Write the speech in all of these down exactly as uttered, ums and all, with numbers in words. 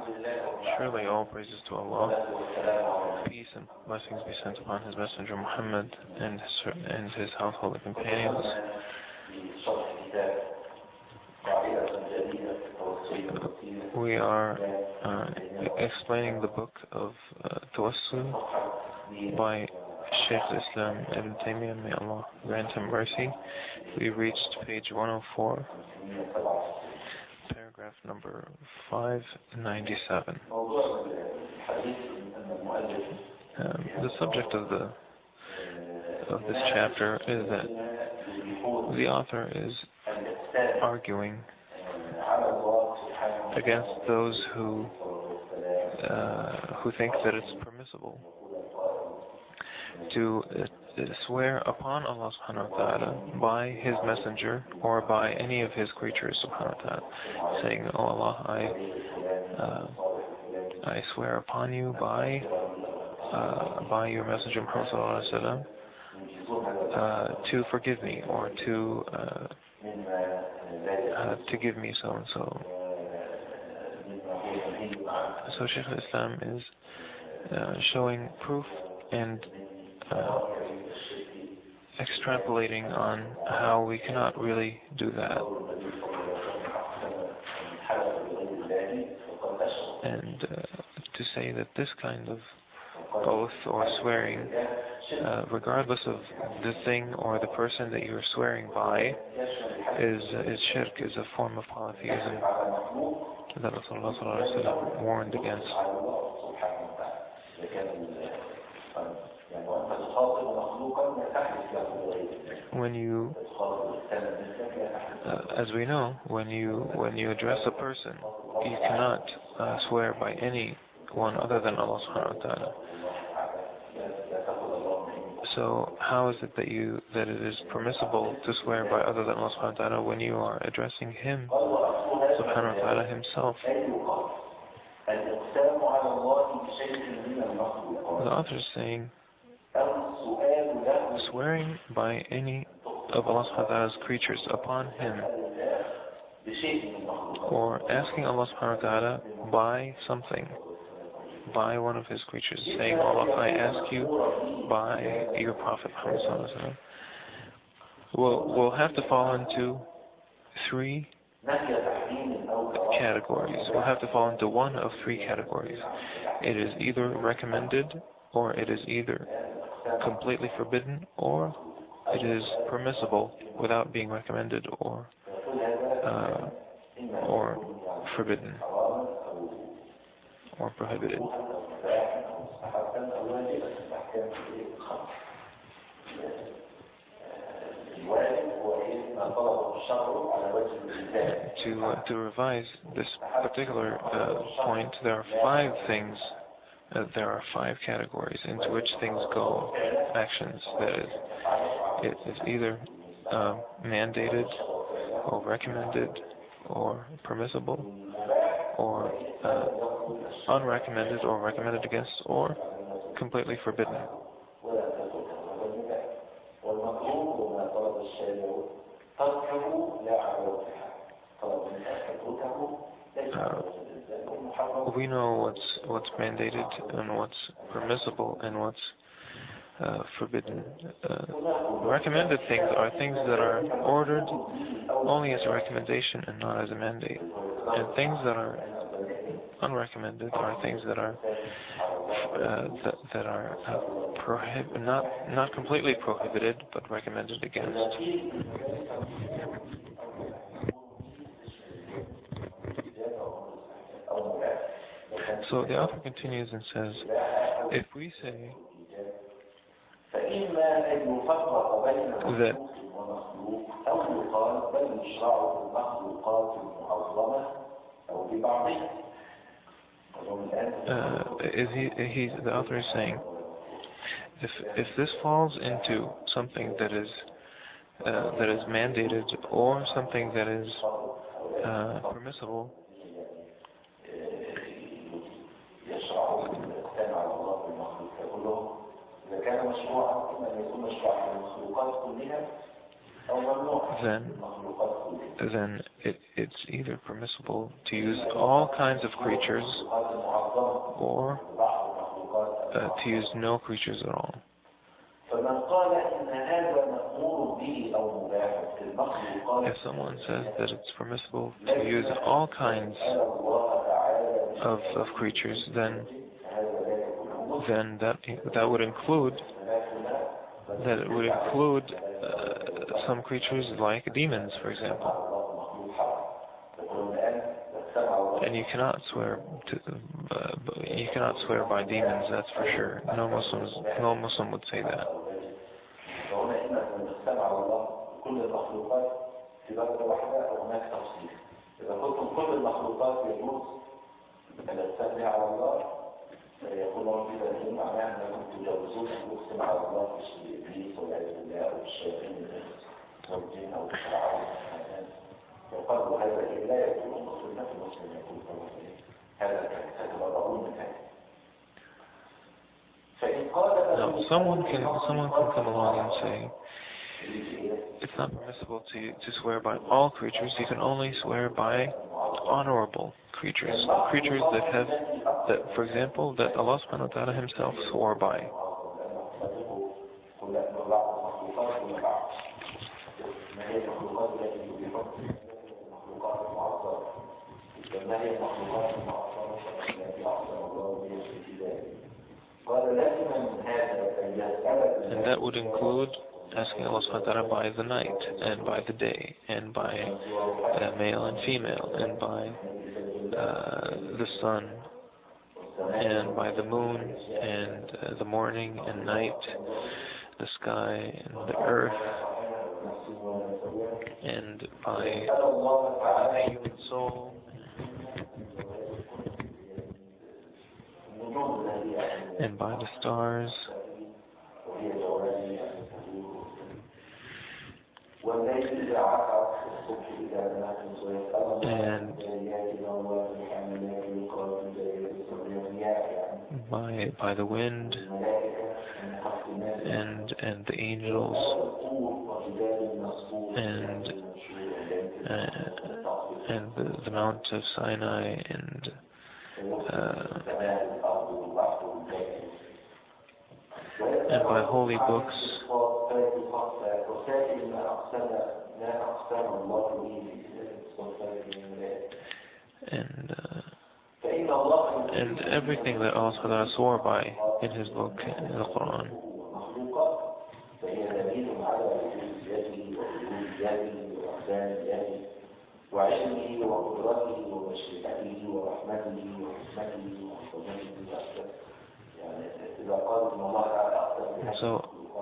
Surely all praises to Allah. Peace and blessings be sent upon His Messenger Muhammad and his, and his household and companions. We are uh, explaining the book of uh, Tawassul by Shaykh Islam Ibn Taymiyyah, may Allah grant him mercy. We reached page one oh four, paragraph number five ninety-seven. Um, the subject of the of this chapter is that the author is arguing against those who uh, who think that it's permissible to uh, swear upon Allah subhanahu wa ta'ala by His messenger or by any of His creatures subhanahu wa ta'ala, saying, "Oh Allah, I uh, I swear upon you by uh, by your messenger Muhammad sallallahu alaihi wasallam uh, to forgive me or to uh, uh, to give me so and so." So Shaykh al-Islam is uh, showing proof and uh, extrapolating on how we cannot really do that. And uh, to say that this kind of oath or swearing, uh, regardless of the thing or the person that you're swearing by, is is shirk, is a form of polytheism that Rasulullah warned against. When you, uh, as we know, when you when you address a person, you cannot uh, swear by anyone other than Allah subhanahu wa ta'ala. So how is it that you that it is permissible to swear by other than Allah subhanahu wa ta'ala when you are addressing Him subhanahu wa ta'ala Himself? The author is saying, swearing by any of Allah subhanahu wa ta'ala's creatures upon Him, or asking Allah subhanahu wa ta'ala by something, by one of His creatures, saying, Allah, I ask you by your Prophet Muhammad sallallahu alaihi wasallam, will will have to fall into three categories. We'll have to fall into one of three categories. It is either recommended, or it is either completely forbidden, or it is permissible without being recommended or uh, or forbidden or prohibited. To uh, to revise this particular uh, point, there are five things. Uh, there are five categories into which things go, actions. That is, it is either uh, mandated, or recommended, or permissible, or uh, unrecommended, or recommended against, or completely forbidden. Uh, we know what's what's mandated and what's permissible and what's uh, forbidden. Uh, recommended things are things that are ordered only as a recommendation and not as a mandate. And things that are unrecommended are things that are uh, that, that are uh, prohib- not not completely prohibited but recommended against. So the author continues and says, if we say that uh, is he, he's, the author is saying, if if this falls into something that is uh, that is mandated or something that is uh, permissible, then then it, it's either permissible to use all kinds of creatures or uh, to use no creatures at all. If someone says that it's permissible to use all kinds of, of creatures, then then that that would include that it would include uh, some creatures like demons, for example. And you cannot swear to uh, you cannot swear by demons. That's for sure. No Muslims, no Muslim would say that. Now, someone can someone can come along and say it's not permissible to to swear by all creatures. You can only swear by honorable creatures, creatures that have that, for example, that Allah Subhanahu wa Taala Himself swore by. And that would include asking Allah Subhanahu wa Taala by the night, and by the day, and by uh, male and female, and by uh, the sun, and by the moon, and uh, the morning and night, the sky and the earth, and by the human soul, and by the stars, and by by the wind, and and the angels, and uh, and the, the Mount of Sinai, and uh, and by holy books, and uh, and everything that Allah Subhanahu wa Taala swore by in His book, in the Quran. So,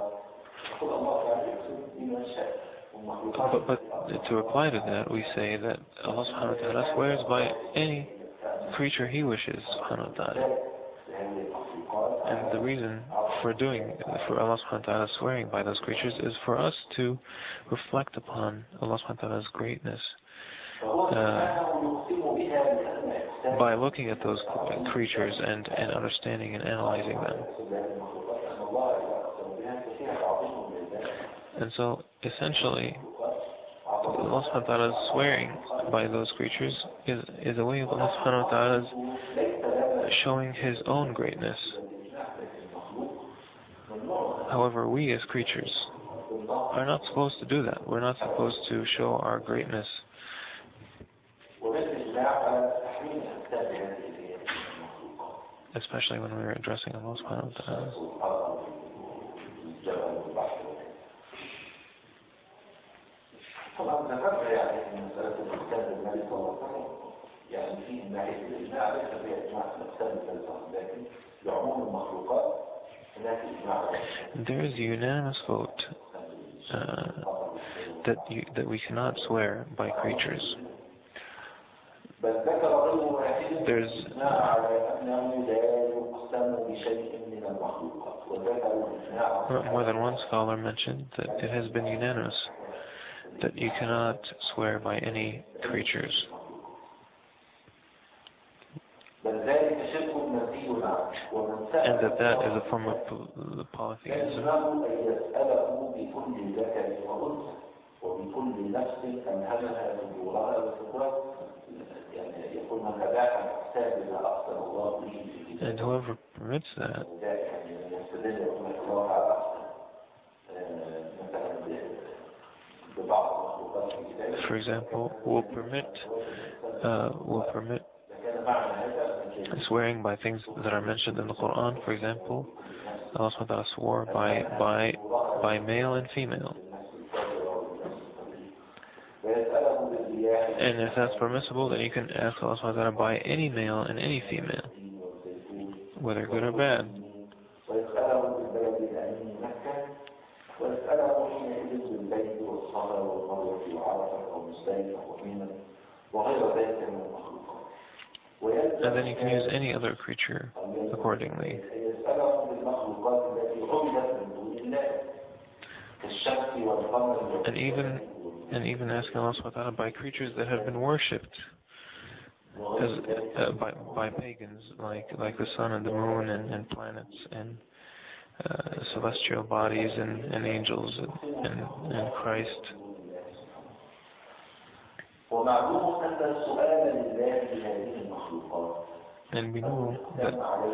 but, but to reply to that, we say that Allah Subhanahu wa Taala swears by any creature He wishes, Subhanahu wa Taala. And the reason for doing, for Allah Subhanahu wa Taala swearing by those creatures is for us to reflect upon Allah Subhanahu wa Taala's greatness uh, by looking at those creatures and, and understanding and analyzing them. And so, essentially, Allah Subhanahu wa Taala's swearing by those creatures is, is a way of Allah Subhanahu wa Taala's showing His own greatness. However, we as creatures are not supposed to do that. We're not supposed to show our greatness. Especially when we're addressing Allah Subhanahu wa Taala. طبعا ذكرنا يعني ان مساله الاقسام بالنبي صلى الله عليه وسلم يعني في ناحيه الاجماع ليس في اجماع في الاقسام بالنبي صلى الله عليه وسلم لكن لعموم المخلوقات هناك اجماع. There is a unanimous vote uh, that you, that we cannot swear by creatures. There's more than one scholar mentioned that it has been unanimous that you cannot swear by any creatures. And that that is a form of polytheism. وبكل نفس ألهمها فجورها وفكرها يعني يقول من أباح الحساب إذا أحسن الله به في كتابه. And whoever permits that, يستدل يقول الله تعالى مثلا ببعض المخلوقات في كتابه. for example, will permit uh, will permit swearing by things that are mentioned in the Quran. For example, Allah subhanahu wa ta'ala swore by by by male and female. And if that's permissible, then you can ask Allah subhanahu wa ta'ala by any male and any female, whether good or bad. And then you can use any other creature accordingly. And even and even asking Allah subhanahu wa ta'ala by creatures that have been worshipped as, uh, by by pagans, like like the sun and the moon and, and planets and uh, celestial bodies and, and angels and, and, and Christ. And we know that,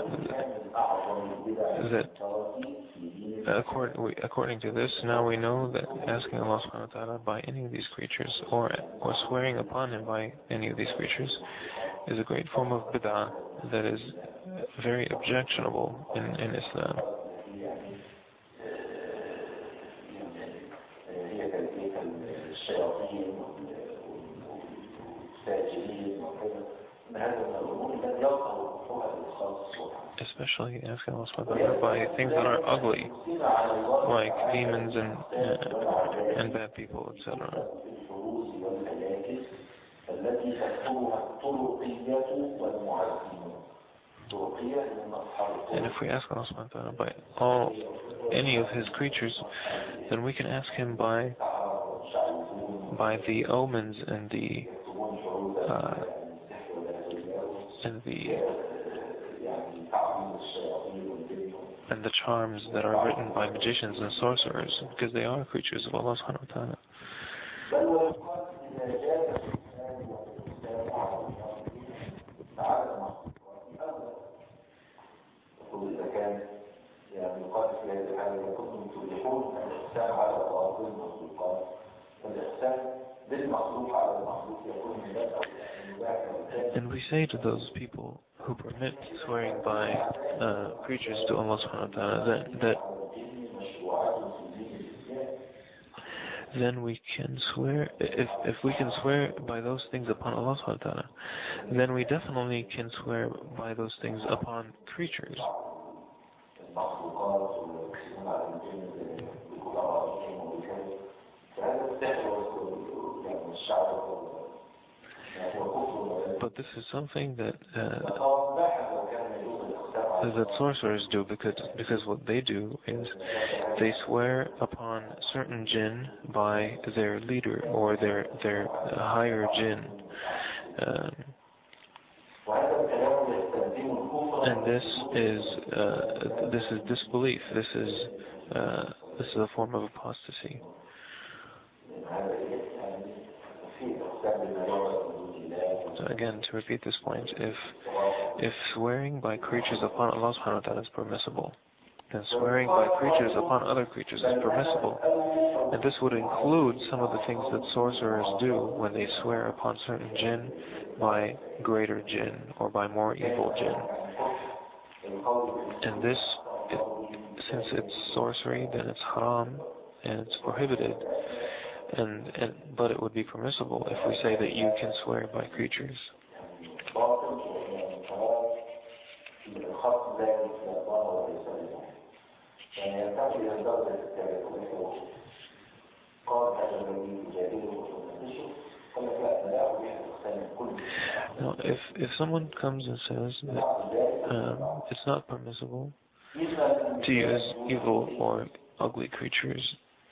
that according, according to this, now we know that asking Allah subhanahu wa ta'ala by any of these creatures or, or swearing upon Him by any of these creatures is a great form of bid'ah that is very objectionable in, in Islam. Especially asking Allah subhanahu wa ta'ala by things that are ugly, like demons and uh, and bad people, et cetera. And if we ask Allah subhanahu wa ta'ala by all any of His creatures, then we can ask Him by by the omens and the uh, and the and the charms that are written by magicians and sorcerers, because they are creatures of Allah subhanahu wa ta'ala. And we say to those people who permit swearing by uh, creatures to Allah subhanahu wa ta'ala that, that then we can swear, if if we can swear by those things upon Allah subhanahu wa ta'ala, then we definitely can swear by those things upon creatures. But this is something that uh, that sorcerers do, because because what they do is they swear upon certain jinn by their leader or their their higher jinn, um, and this is uh, this is disbelief. This is uh, this is a form of apostasy. So again, to repeat this point, if if swearing by creatures upon Allah subhanahu wa ta'ala is permissible, then swearing by creatures upon other creatures is permissible. And this would include some of the things that sorcerers do when they swear upon certain jinn by greater jinn or by more evil jinn. And this, it, since it's sorcery, then it's haram and it's prohibited. And, and but it would be permissible if we say that you can swear by creatures. Now, if if someone comes and says that um, it's not permissible to use evil or ugly creatures,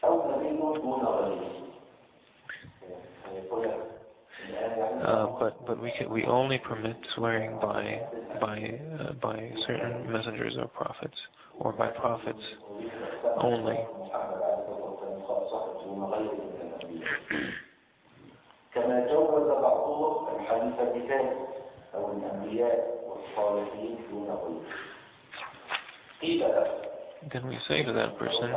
Uh, but but we can, we only permit swearing by by uh, by certain messengers or prophets, or by prophets only. كما جوز بعضهم الحديث بذلك أو الأنبياء والصالحين دون غيره. قيل له Then we say to that person,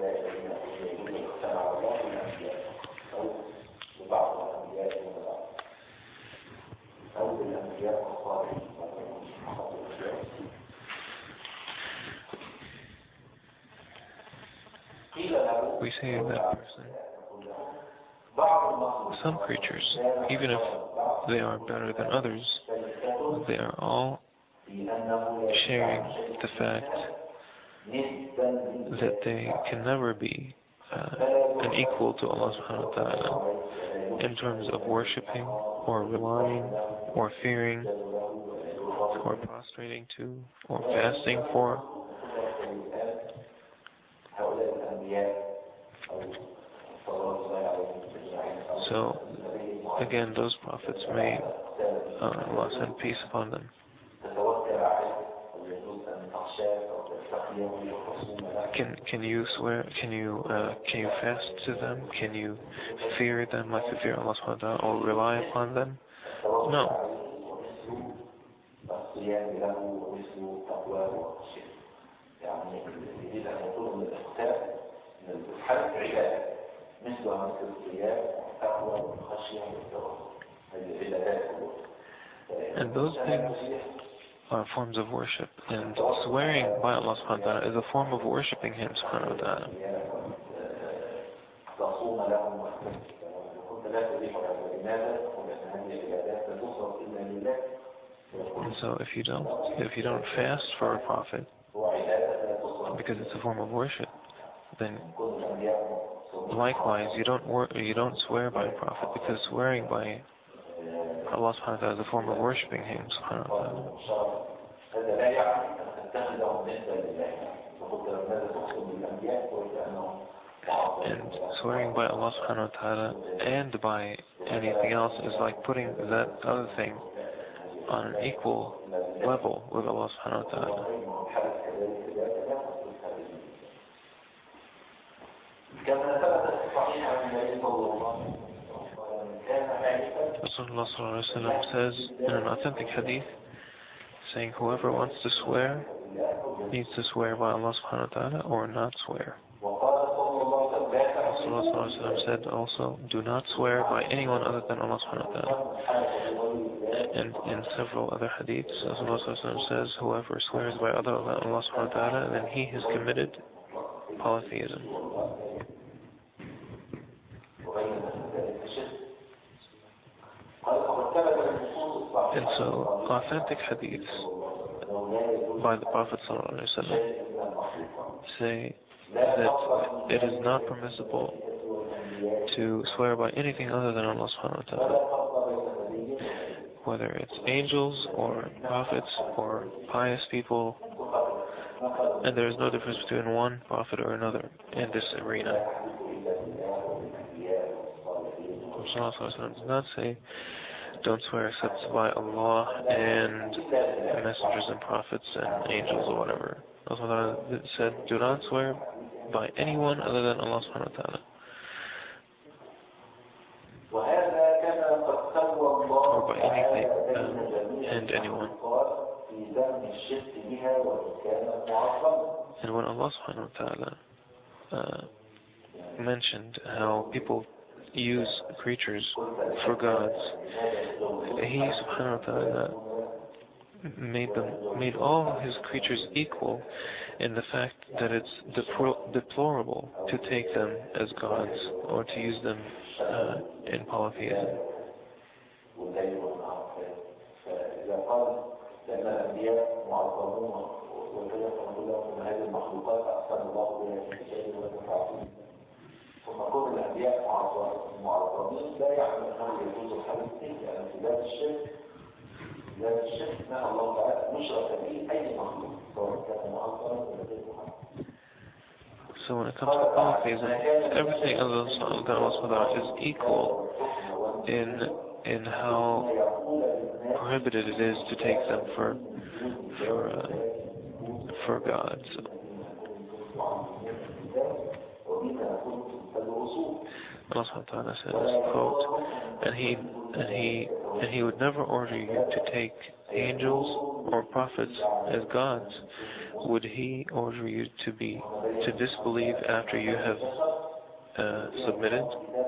we say to that person, some creatures, even if they are better than others, they are all sharing the fact that they can never be uh, an equal to Allah subhanahu wa ta'ala in terms of worshipping or relying or fearing or prostrating to or fasting for. So again, those prophets, may uh, Allah send peace upon them, Can can you swear? Can you uh, can you fast to them? Can you fear them like you fear Allah subhanahu wa ta'ala, or rely upon them? No. And those things are forms of worship, and swearing by Allah subhanahu wa ta'ala is a form of worshipping Him subhanahu wa ta'ala. And so if you don't if you don't fast for a prophet because it's a form of worship, then likewise you don't wor- you don't swear by a prophet because swearing by Allah subhanahu wa ta'ala is a form of worshipping Him subhanahu wa ta'ala. And swearing by Allah subhanahu wa ta'ala and by anything else is like putting that other thing on an equal level with Allah subhanahu wa ta'ala. Rasulullah sallallahu alaihi wasallam says in an authentic hadith, saying, whoever wants to swear needs to swear by Allah subhanahu wa ta'ala or not swear. Rasulullah sallallahu alaihi wasallam said also, do not swear by anyone other than Allah subhanahu wa ta'ala. And in several other hadiths, Rasulullah sallallahu alaihi wasallam says, whoever swears by other than Allah subhanahu wa ta'ala, then he has committed polytheism. And so, authentic hadiths by the Prophet ﷺ say that it is not permissible to swear by anything other than Allah subhanahu wa ta'ala, whether it's angels or prophets or pious people, and there is no difference between one prophet or another in this arena. Rasulullah ﷺ does not say don't swear except by Allah and messengers and prophets and angels or whatever. Allah said, do not swear by anyone other than Allah subhanahu wa ta'ala. Or by anything um, and anyone. And when Allah subhanahu wa ta'ala uh, mentioned how people use creatures for gods, He subhanahu wa ta'ala made them made all His creatures equal in the fact that it's depl- deplorable to take them as gods or to use them uh, in polytheism. So when it comes to polytheism, everything other than Allah is equal in in how prohibited it is to take them for for uh, for gods. Allah subhanahu wa ta'ala says, quote, and he and he and he would never order you to take angels or prophets as gods. Would he order you to be to disbelieve after you have uh, submitted?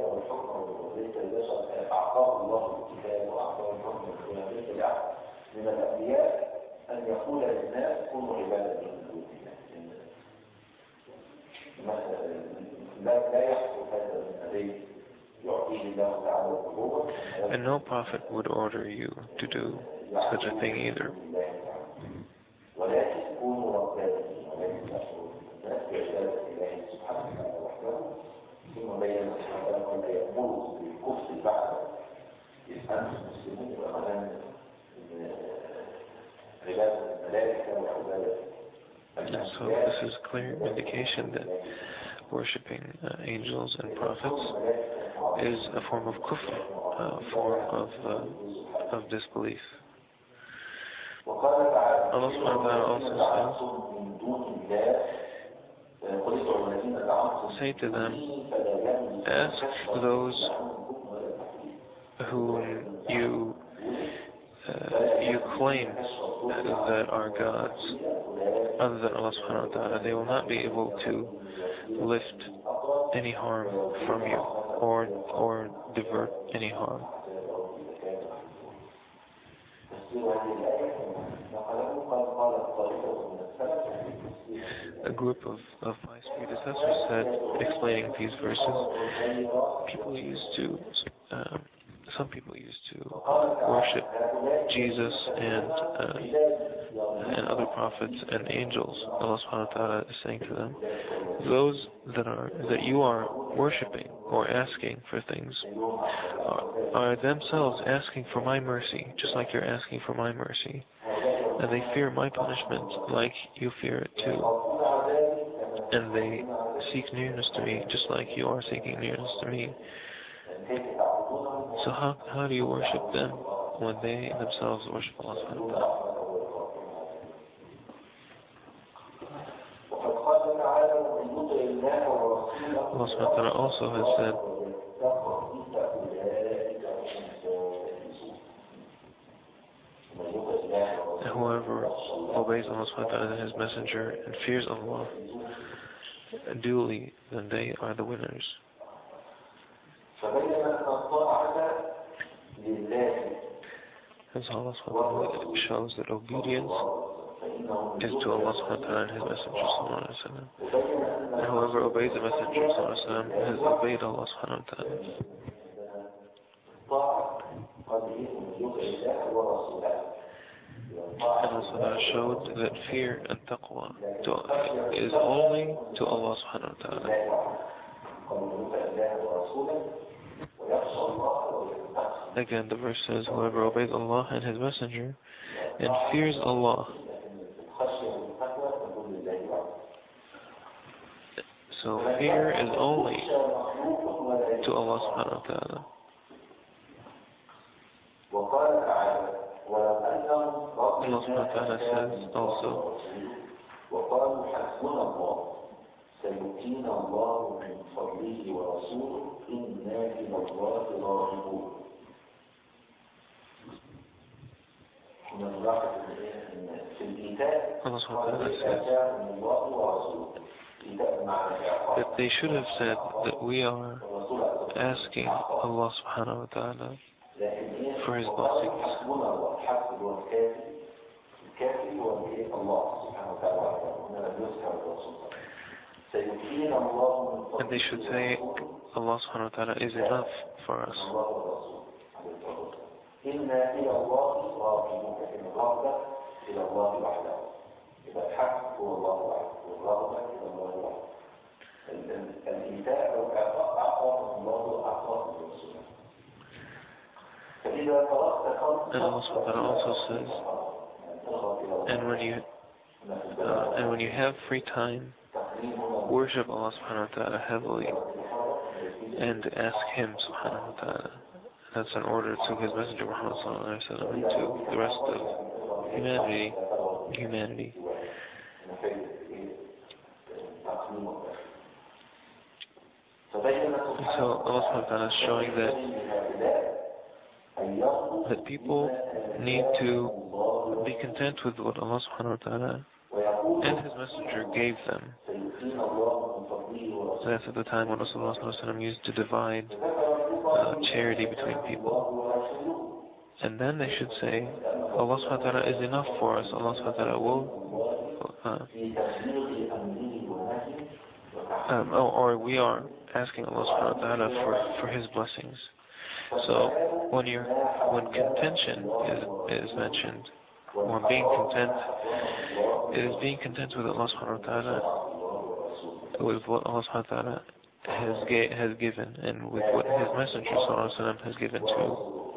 And no prophet would order you to do such a thing either. And so this is clear indication that worshipping uh, angels and prophets is a form of kufr, a form of uh, of disbelief. Allah subhanahu wa ta'ala also says, say to them, ask those whom you uh, you claim that are gods other than Allah subhanahu wa ta'ala. They will not be able to lift any harm from you or or divert any harm. A group of, of pious predecessors said, explaining these verses, people used to, uh, some people used to worship Jesus and uh, and other prophets and angels. Allah subhanahu wa ta'ala is saying to them, those that are that you are worshipping or asking for things are, are themselves asking for my mercy, just like you're asking for my mercy. And they fear my punishment like you fear it too. And they seek nearness to me just like you are seeking nearness to me. So how how do you worship them when they themselves worship Allah subhanahu wa ta'ala? Allah subhanahu wa ta'ala also has said, whoever obeys Allah subhanahu wa ta'ala and His Messenger and fears Allah duly, then they are the winners. As Allah subhanahu wa ta'ala shows that obedience is to Allah subhanahu wa ta'ala and His Messenger sallallahu alaihi wasallam. And whoever obeys the Messenger sallallahu alaihi wasallam has obeyed Allah subhanahu wa ta'ala. And Allah showed that fear and taqwa to, is only to Allah subhanahu wa ta'ala. Again, the verse says, whoever obeys Allah and His Messenger and fears Allah. So fear is only to Allah subhanahu wa ta'ala. Allah subhanahu wa ta'ala says also, سيؤتينا الله من فضله ورسوله إنا إلى الله راغبون. من راحة في الإيتاء آتاهم الله ورسوله. That they should have said that we are asking Allah subhanahu wa ta'ala for His blessings. And they should say, Allah subhanahu wa ta'ala is enough for us. And Allah subhanahu wa ta'ala also says, and when you uh, and when you have free time, worship Allah subhanahu wa ta'ala heavily and ask Him subhanahu wa ta'ala. That's an order to His Messenger Muhammad sallallahu alaihi wasallam and to the rest of humanity. Humanity. So Allah subhanahu wa ta'ala is showing that that people need to be content with what Allah subhanahu wa ta'ala and His Messenger gave them. So that's at the time when Rasulullah sallallahu alaihi wasallam used to divide uh, charity between people. And then they should say, Allah subhanahu wa ta'ala is enough for us. Allah subhanahu wa ta'ala will uh, um, or, or we are asking Allah subhanahu wa ta'ala for, for His blessings. So when you when contention is is mentioned, or being content, it is being content with Allah subhanahu wa ta'ala, with what Allah subhanahu wa ta'ala has ga- has given, and with what His Messenger sallallahu alaihi wasallam has given to.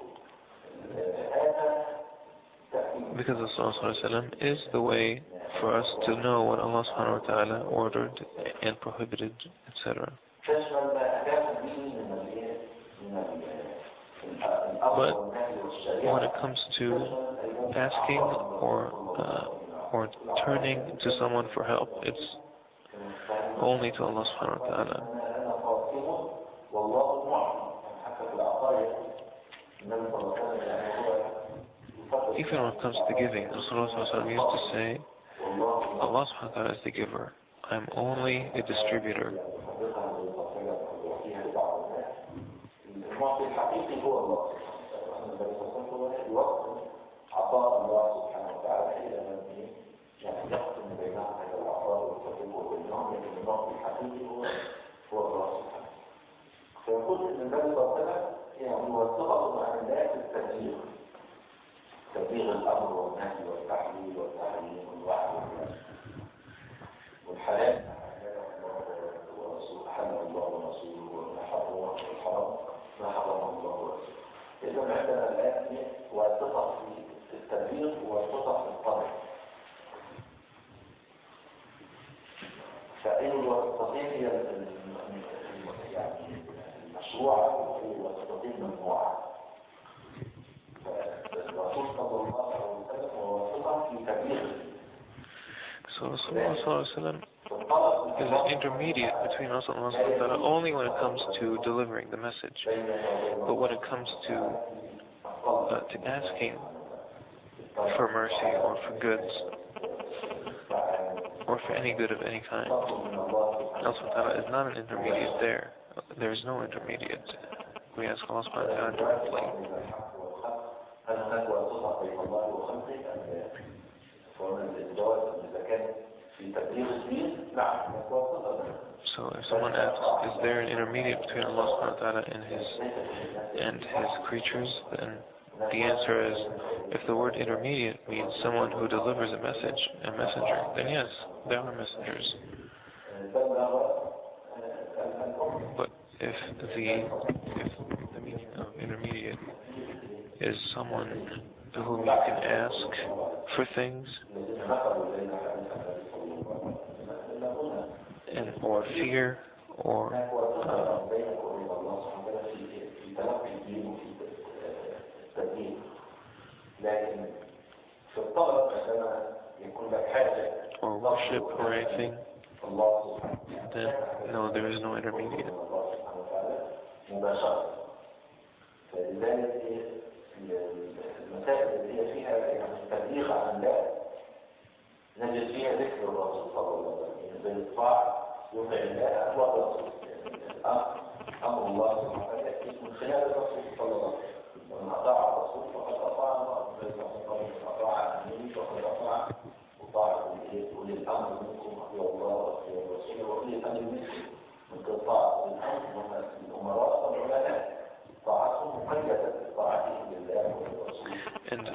Because Allah sallallahu alaihi wasallam is the way for us to know what Allah subhanahu wa ta'ala ordered and prohibited, et cetera. But when it comes to asking or uh, or turning to someone for help, it's only to Allah subhanahu wa ta'ala. Even when it comes to giving, Rasulullah used to say, Allah subhanahu wa ta'ala is the giver. I'm only a distributor. المعطي الحقيقي هو الله عطاء الله سبحانه وتعالى إلى من يعني يحكم بينهم هذا العطاء والتفريق بينهم، لكن المعطي الحقيقي هو هو الله سبحانه. فيقول إن النبي صلى الله عليه وسلم يعني هو الصفة مع الله في التبليغ، تبليغ الأمر والنهي والتحليل والتحريم والوعد والحلال حل الله ورسوله والحرام والحرام ما حرمه الله ورسوله. إذا عندنا الآن واسطة في التبليغ واسطة في الطبع. فأي الواسطتين هي يعني المشروعة والواسطتين ممنوعة. فالرسول صلى الله عليه وسلم هو واسطة في تبليغ. So Rasulullah sallallahu alaihi wasallam is an intermediate between us and Allah subhanahu wa ta'ala only when it comes to delivering the message. But when it comes to uh, to asking for mercy or for goods or for any good of any kind, Allah subhanahu wa ta'ala is not an intermediate there. There is no intermediate. We ask Allah subhanahu wa ta'ala directly. So if someone asks, is there an intermediate between Allah subhanahu wa ta'ala and his and his creatures, then the answer is, if the word intermediate means someone who delivers a message, a messenger, then yes, they are messengers. But if the if the meaning of intermediate is someone to whom you can ask for things and or fear or uh, or worship or anything, then no, there is no intermediate. المسائل اللي هي فيها يعني تبليغ عن الله نجد فيها ذكر الرسول صلى الله عليه وسلم بالإطاعة يطع الله والرسول. أمر الله سبحانه وتعالى يأتي من خلال الرسول صلى الله عليه وسلم، ومن أطاع الرسول فقد أطاع الله، ومن أطاع النبي فقد أطاع وطاعة أولي الأمر منكم أطيعوا الله وأطيعوا الرسول وأولي الأمر منكم. من طاعة الأمر الأمراء والعلماء طاعتهم مقيدة بطاعتهم لله والرسول. And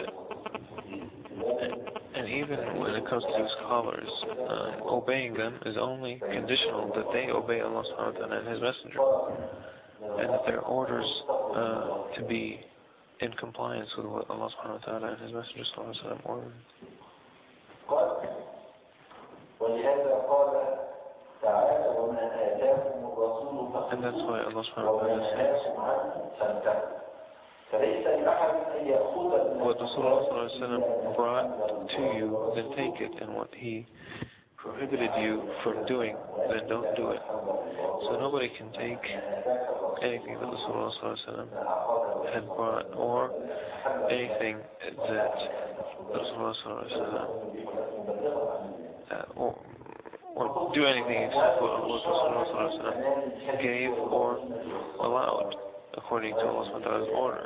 and even when it comes to scholars, uh, obeying them is only conditional that they obey Allah subhanahu wa ta'ala and His Messenger, and that their orders uh, to be in compliance with what Allah subhanahu wa ta'ala and His Messenger sallallahu alaihi wasallam ordered. And that's why Allah subhanahu wa ta'ala says, what Rasulullah sallallahu alaihi wasallam brought to you, then take it, and what He prohibited you from doing, then don't do it. So nobody can take anything that Rasulullah had brought or anything that Rasulullah uh, or, or do anything except what Rasulullah gave or allowed according to Allah subhanahu wa ta'ala's order.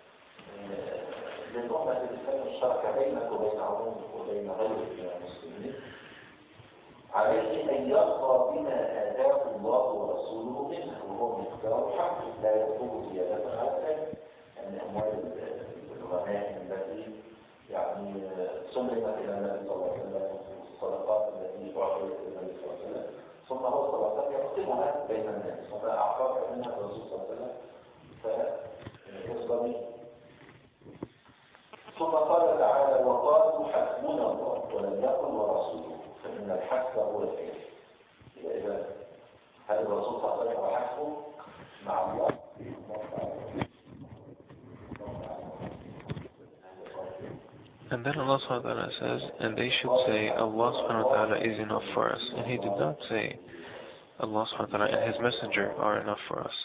عليه أن يرضى بما آتاه الله ورسوله منه وهو مقدار حق لا يطلب زيادة على أن أموال الغنائم التي يعني سلمت إلى النبي صلى الله عليه وسلم الصدقات التي أعطيت إلى النبي صلى الله عليه وسلم ثم هو الصدقات يقسمها بين الناس فما أعطاك منها الرسول صلى الله عليه وسلم فيصدر ثم قال تعالى وقالوا حسبنا الله ولم يقل ورسوله فإن الحسب هو الكافر. إذا هل الرسول صلى الله عليه وسلم حسبه مع الله؟ And then Allah subhanahu wa ta'ala says, and they should say, Allah subhanahu wa ta'ala is enough for us. And He did not say, Allah subhanahu wa ta'ala and His Messenger are enough for us.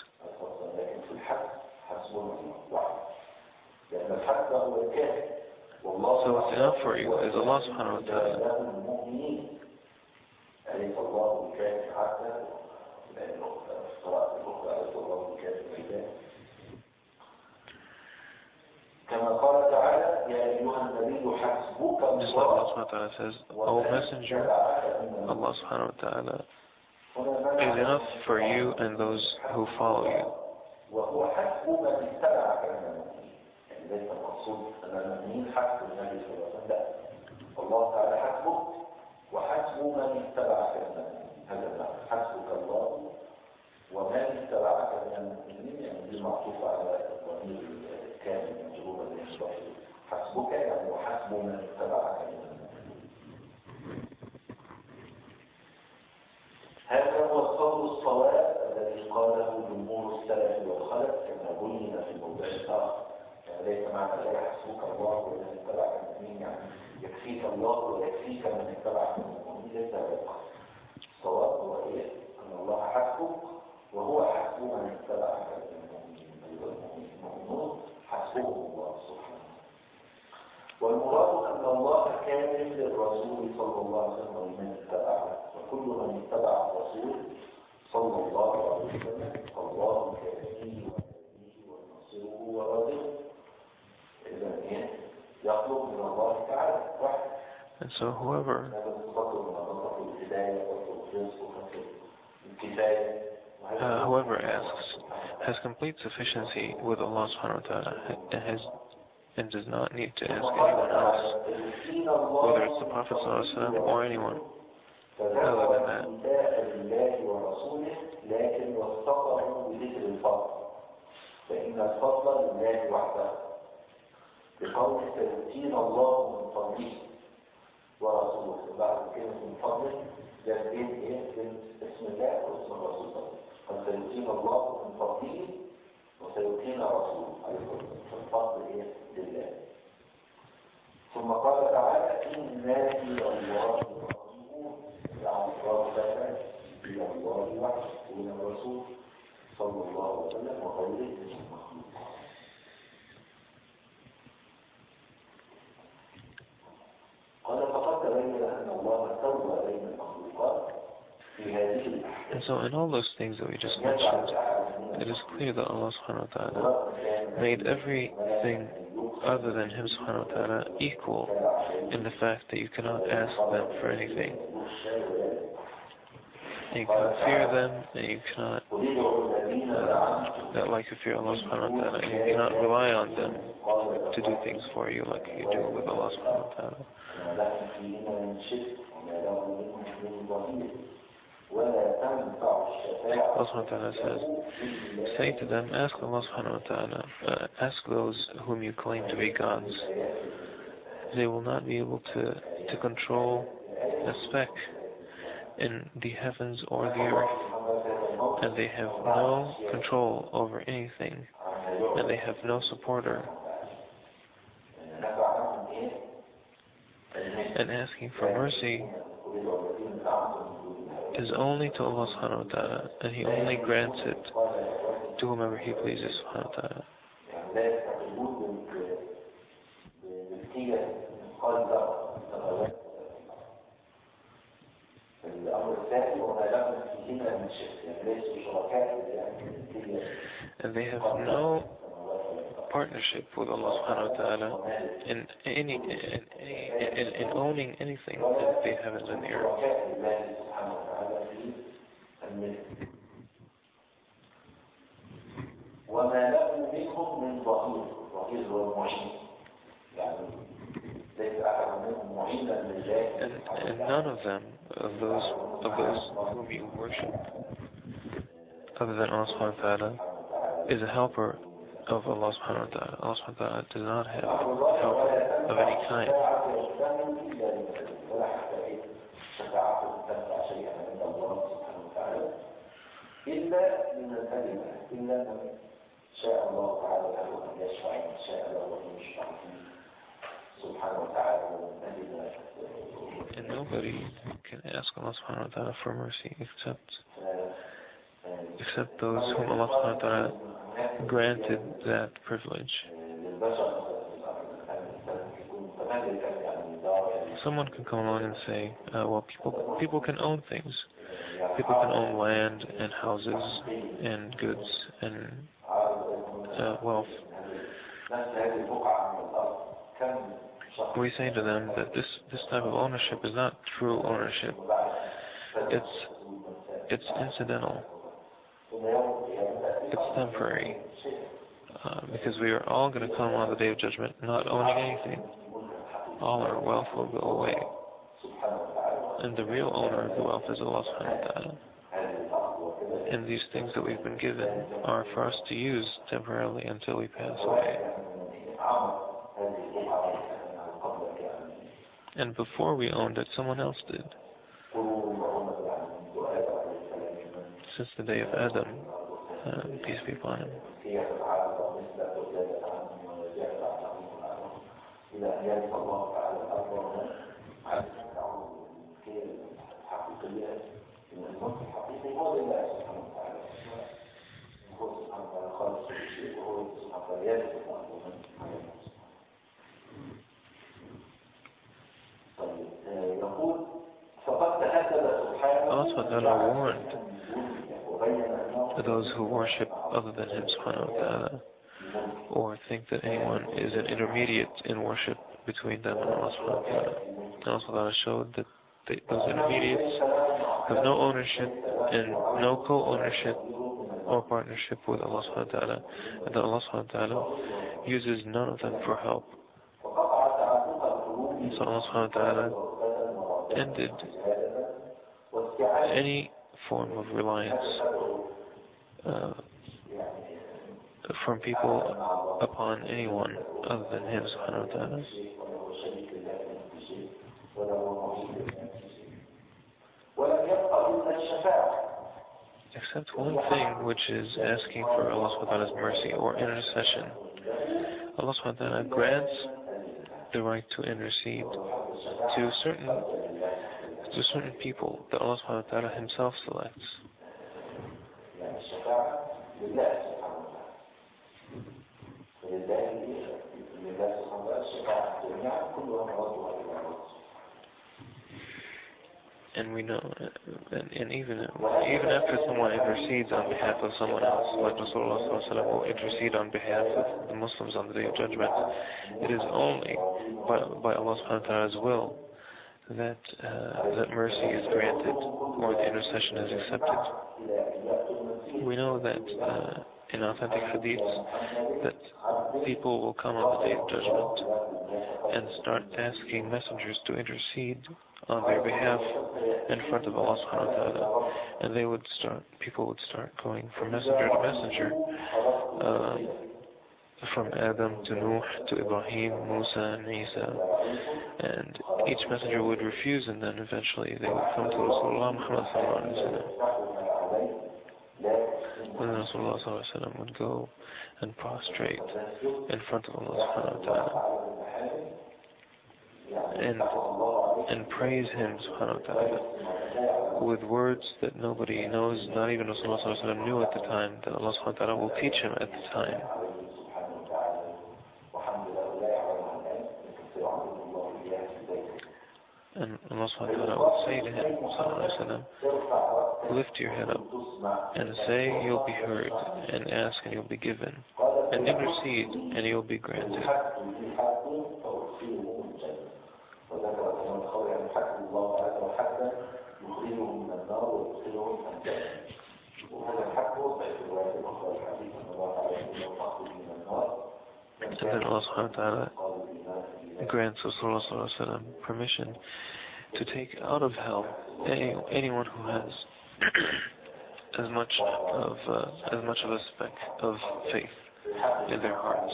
So what's enough for you is Allah subhanahu wa ta'ala. Just like Allah subhanahu wa ta'ala says, O Messenger, Allah subhanahu wa ta'ala is enough for you and those who follow you. ليس المقصود أن المؤمنين حسب النبي صلى الله عليه وسلم الله تعالى حسبه وحسب من اتبعك من المؤمنين هذا المعنى حسبك الله ومن اتبعك من المؤمنين يعني دي معطوفة على الضمير الكامل مجرورا بالإصباح حسبك يعني وحسب من اتبعك من المؤمنين. هذا هو القول الصواب الذي قاله جمهور السلف والخلف كما بين في الموضوع الآخر. ليس معنى لا يحسبك الله ومن اتبعك من المؤمنين يعني يكفيك الله ويكفيك من اتبعك من المؤمنين ليس هذا الصواب هو ايه؟ ان الله حسبك وهو حسب من اتبعك من المؤمنين ايها المؤمنون حسبهم الله سبحانه. والمراد ان الله كامل للرسول صلى الله عليه وسلم ومن اتبعه وكل من اتبع الرسول صلى الله عليه وسلم فالله كافيه وهديه وناصره ورازقه. And so whoever uh, whoever asks has complete sufficiency with Allah subhanahu wa ta'ala and has and does not need to ask anyone else, whether it's the Prophet sallallahu alaihi wasallam or anyone other than that. بقول سيؤتينا الله من فضله ورسوله بعد كلمة من فضله ده بين ايه بين اسم الله واسم الرسول صلى الله عليه وسلم قد سيؤتينا الله من فضله وسيؤتينا رسوله فالفضل ايه لله. ثم قال تعالى إنا إلى الله راجعون يعني راجعون إلى الله وحده وإلى الرسول صلى الله عليه وسلم وغيره من المخلوق. And so in all those things that we just mentioned, it is clear that Allah subhanahu wa ta'ala made everything other than Him subhanahu wa ta'ala equal in the fact that you cannot ask them for anything. And you cannot fear them, and you cannot, uh, that like you fear Allah subhanahu wa ta'ala, and you cannot rely on them to do things for you like you do with Allah subhanahu wa ta'ala. Allah subhanahu wa ta'ala says, say to them, ask Allah subhanahu wa ta'ala, uh, ask those whom you claim to be gods. They will not be able to, to control a speck in the heavens or the earth, and they have no control over anything, and they have no supporter. And asking for mercy is only to Allah subhanahu wa ta'ala, and He only grants it to whomever He pleases subhanahu wa ta'ala. And they have no partnership with Allah subhanahu wa ta'ala in any in, in, in owning anything in the heavens and the earth. And, and none of them, of those of those whom you worship, other than Allah subhanahu wa ta'ala, is a helper of Allah subhanahu wa ta'ala. Allah subhanahu wa ta'ala does not have help of any kind. And nobody can ask Allah subhanahu wa ta'ala for mercy except except those whom Allah subhanahu wa ta'ala granted that privilege. Someone can come along and say, uh, well, people people can own things. People can own land and houses and goods and uh, wealth. We say to them that this, this type of ownership is not true ownership. It's it's incidental. It's temporary. Uh, because we are all going to come on the Day of Judgment not owning anything. All our wealth will go away. And the real owner of the wealth is Allah subhanahu wa ta'ala. And these things that we've been given are for us to use temporarily until we pass away. And before we owned it, someone else did. Since the day of Adam, uh, peace be upon him. Allah subhanahu wa ta'ala warned those who worship other than Him subhanahu wa ta'ala, or think that anyone is an intermediate in worship between them and Allah subhanahu wa ta'ala. Allah subhanahu wa ta'ala showed that they, those intermediates have no ownership and no co-ownership or partnership with Allah subhanahu wa ta'ala, and that Allah subhanahu wa ta'ala uses none of them for help. And so Allah subhanahu wa ta'ala ended any form of reliance uh, from people upon anyone other than Him subhanahu wa ta'ala. Except one thing, which is asking for Allah subhanahu wa ta'ala's mercy or intercession. Allah subhanahu wa ta'ala grants the right to intercede to certain to certain people that Allah subhanahu wa ta'ala Himself selects. And we know, and, and even even after someone intercedes on behalf of someone else, like Rasulullah sallallahu alaihi wasallam will intercede on behalf of the Muslims on the Day of Judgment, it is only by, by Allah subhanahu wa ta'ala's will that uh, that mercy is granted or the intercession is accepted. We know that uh, in authentic hadiths that people will come on the Day of Judgment and start asking messengers to intercede on their behalf in front of Allah subhanahu wa ta'ala, and they would start, people would start going from messenger to messenger, uh, from Adam to Nuh to Ibrahim, Musa and Isa, and each messenger would refuse, and then eventually they would come to Rasulullah Muhammad sallallahu alaihi wasallam. And then Rasulullah sallallahu alaihi wasallam would go and prostrate in front of Allah subhanahu wa ta'ala. and and praise Him subhanahu wa ta'ala with words that nobody knows, not even Rasulullah sallallahu alaihi wasallam knew at the time, that Allah subhanahu wa ta'ala will teach him at the time. And Allah subhanahu wa ta'ala will say to him, sallallahu alaihi wasallam, lift your head up and say, you'll be heard, and ask and you'll be given, and intercede and you'll be granted. And then Allah subhanahu wa ta'ala grants Rasulullah sallallahu alaihi wasallam permission to take out of hell any, anyone who has as much of uh, as much of a speck of faith in their hearts.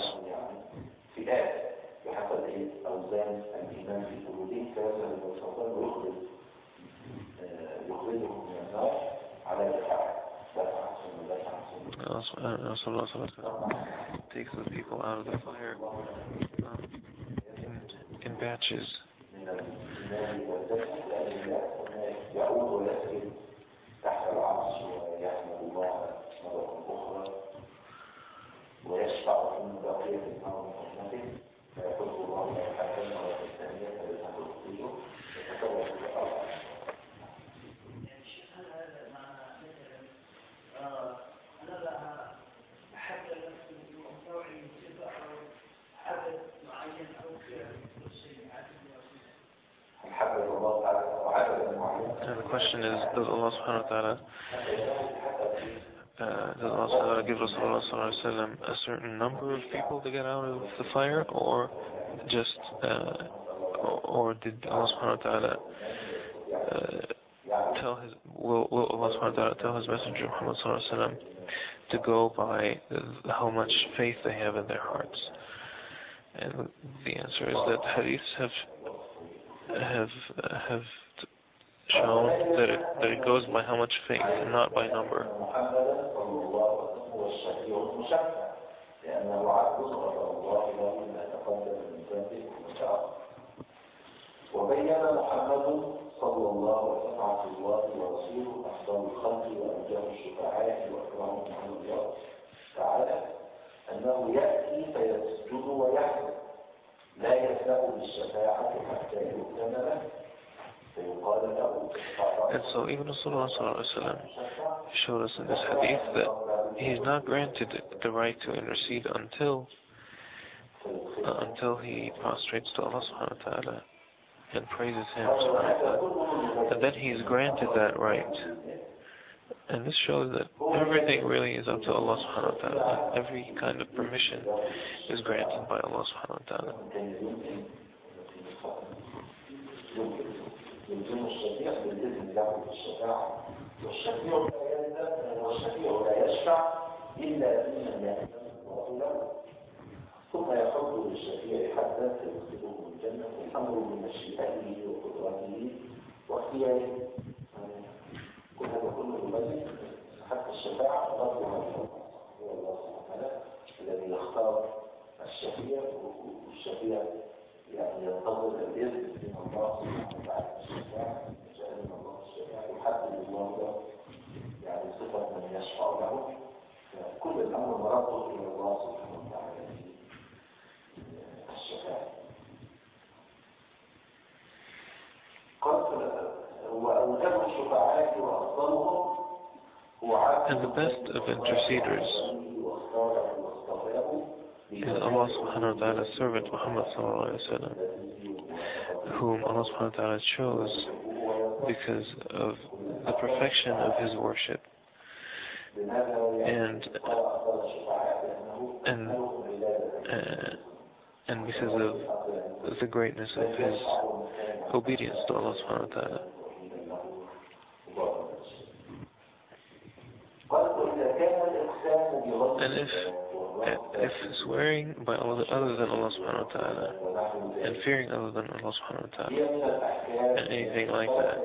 Rasulullah sallallahu alaihi wasallam takes the people out of the fire um, in, in batches. And the question is, does Allah subhanahu wa ta'ala uh, does Allah subhanahu wa ta'ala give Rasulullah sallallahu alaihi wasallam a certain number of people to get out of the fire, or just uh, or, or did Allah subhanahu wa ta'ala uh, tell his will, will Allah subhanahu wa ta'ala tell his messenger Muhammad sallallahu alaihi wasallam to go by how much faith they have in their hearts? And the answer is that hadiths have have uh, have shown that it, that it goes by how much faith and not by number. وبين محمد صلى الله عليه وسلم الله ورسوله أفضل الخلق وأنجاه الشفعاء وأكرمهم على الله تعالى أنه يأتي فيسجد ويحمد لا يبدأ بالشفاعة حتى يؤذن له فيقال له. And so even Rasulullah sallallahu alaihi wasallam showed us in this hadith that he is not granted the right to intercede until uh, until he prostrates to Allah subhanahu wa ta'ala and praises Him subhanahu wa ta'ala. And then he is granted that right. And this shows that everything really is up to Allah subhanahu wa ta'ala. Every kind of permission is granted by Allah subhanahu wa ta'ala. ثم يحب للشفيع حتى فيدخله الجنة الأمر بمشيئته وقدرته واختياره. وهذا كله يبين حتى الشفاعة ربها هو الله سبحانه وتعالى الذي يختار الشفيع، والشفيع يعني ينتظر الإذن من الله سبحانه وتعالى الشفاعة، جعل الله الشفاعة يحدد الله يعني صفة من يشفع له. كل الأمر مربوط إلى الله سبحانه وتعالى في الشفاعة. And the best of interceders is Allah subhanahu wa ta'ala's servant Muhammad sallallahu alaihi wasallam, whom Allah subhanahu wa ta'ala chose because of the perfection of his worship and and uh, and because of the greatness of his obedience to Allah subhanahu wa ta'ala. And if if swearing by other than Allah subhanahu wa ta'ala and fearing other than Allah subhanahu wa ta'ala and anything like that,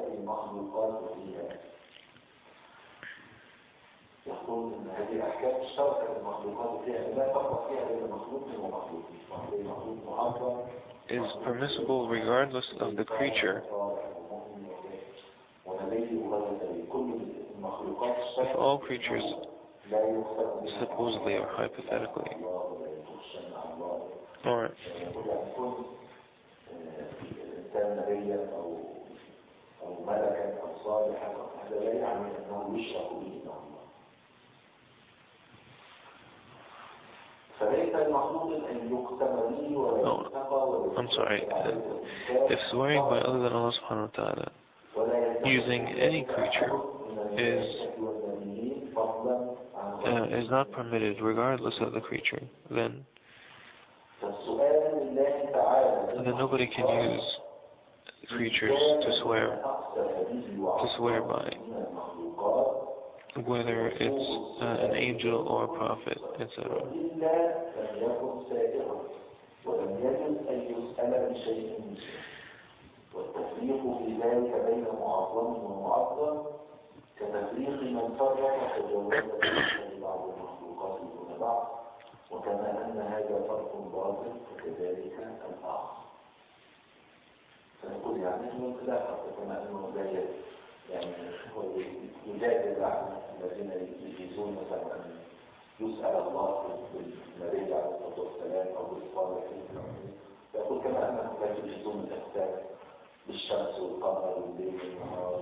يقول ان هذه الاحكام اشتركت المخلوقات فيها لا تقع فيها الا مخلوق ومخلوق، مخلوق معظم is permissible regardless of the creature. If all creatures supposedly or hypothetically or Oh, I'm sorry. If swearing by other than Allah subhanahu wa ta'ala using any creature is uh, is not permitted regardless of the creature, then then nobody can use creatures to swear to swear by, whether it's uh, an angel or a prophet, et cetera. والتفريق في ذلك بين معظم ومعظم كتفريق من فرق تجاوز بعض المخلوقات دون بعض وكما أن هذا فرق باطل فكذلك الآخر. فنقول يعني أنه لا فرق كما أنه لا يعني هو يجادل عن الذين يجيزون مثلا أن يسأل الله بالنبي عليه الصلاة والسلام أو بالصالحين، فيقول كما أنهم لا يجيزون الإحسان بالشمس والقمر والليل والنهار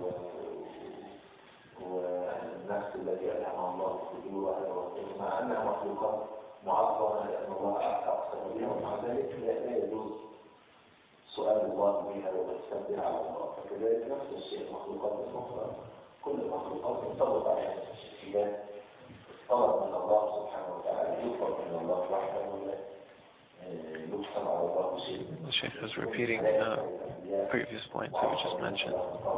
والنفس التي ألهمها الله فجورها ومع أنها مخلوقات معظمة لأن الله أقسم بها ومع ذلك لا يجوز سؤال الله بها والإحسان بها على الله. فكذلك نفس الشيء المخلوقات الأخرى كل المخلوقات تنطبق عليها الشيئات طلب من الله سبحانه وتعالى يطلب من الله وحده ولا يقسم على الله شيء. The Shaykh is repeating uh, previous points that we just mentioned.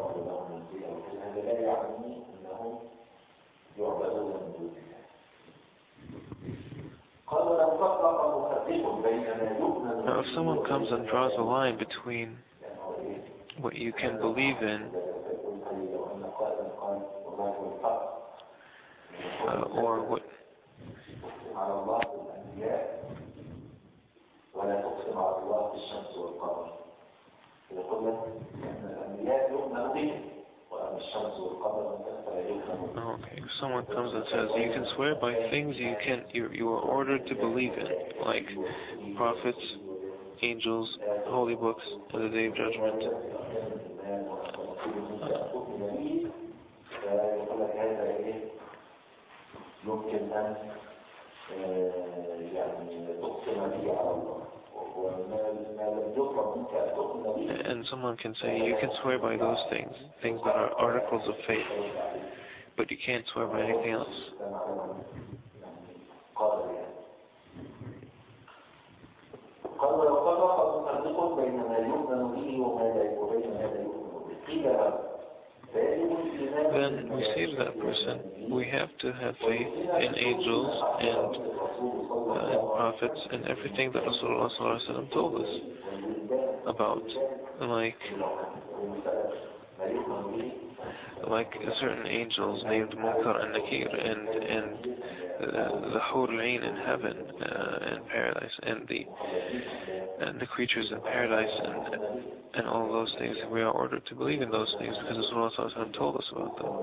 Now, if someone comes and draws a line between what you can believe in uh, or what ولا تقسم على الله بالشمس والقمر. يقول لك أن الأنبياء يؤمن بهم وأن الشمس والقمر فلا يؤمن. Okay, if someone comes and says you can swear by things you can you you are ordered to believe in, like prophets, angels, holy books, and the Day of Judgment. And someone can say you can swear by those things, things that are articles of faith, but you can't swear by anything else. Then we say to that person, we have to have faith in angels and, uh, and prophets and everything that Rasulullah sallallahu alaihi wasallam told us about, like like certain angels named Munkar and Nakir, and and uh, the Hur al-Ain in heaven uh, and paradise, and the and the creatures in paradise, and and all those things. We are ordered to believe in those things because Rasulullah sallallahu alaihi wasallam told us about them.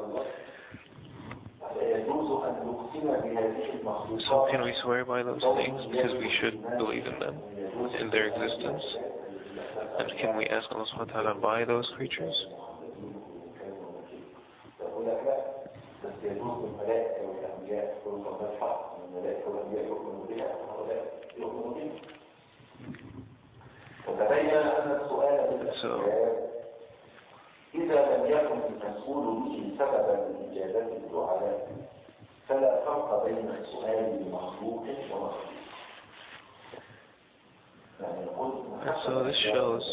So can we swear by those things because we should believe in them, in their existence? And can we ask Allah subhanahu wa ta'ala by those creatures? So إذا لم يكن المسؤول به سببا لإجابة الدعاء فلا فرق بين السؤال المخلوق ومخلوق. And so this shows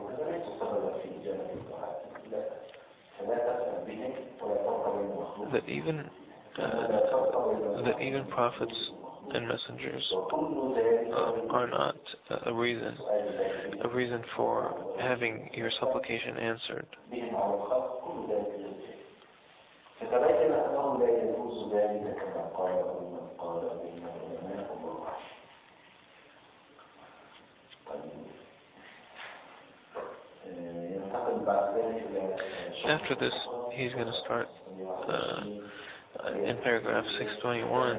that even uh, that even prophets and messengers uh, are not a reason a reason for having your supplication answered. After this, he's going to start uh, in paragraph six twenty-one,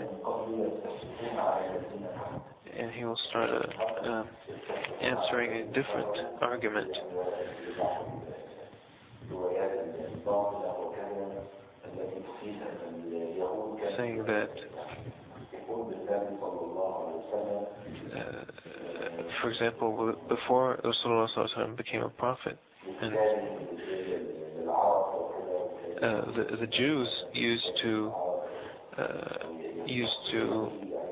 and he will start a, uh, answering a different argument, saying that, uh, for example, before Rasulullah sallallahu alaihi wasallam became a prophet, and uh, the the Jews used to uh, used to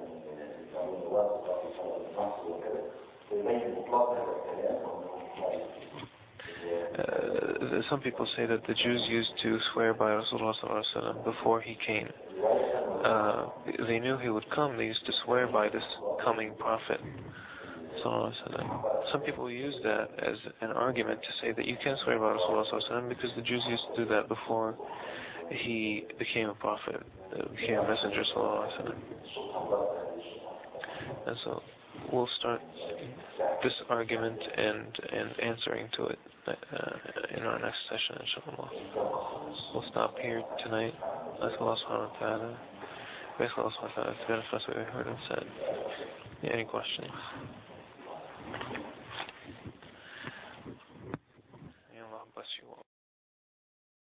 uh, some people say that the Jews used to swear by Rasulullah sallallahu alaihi wasallam before he came. Uh, they knew he would come. They used to swear by this coming prophet. Some people use that as an argument to say that you can't swear by Rasulullah because the Jews used to do that before he became a prophet, became a messenger. And so we'll start this argument and, and answering to it uh, in our next session, inshallah. We'll stop here tonight. Ask Allah subhanahu wa ta'ala. Ask Allah subhanahu wa ta'ala to benefit us what we heard and said. Any questions?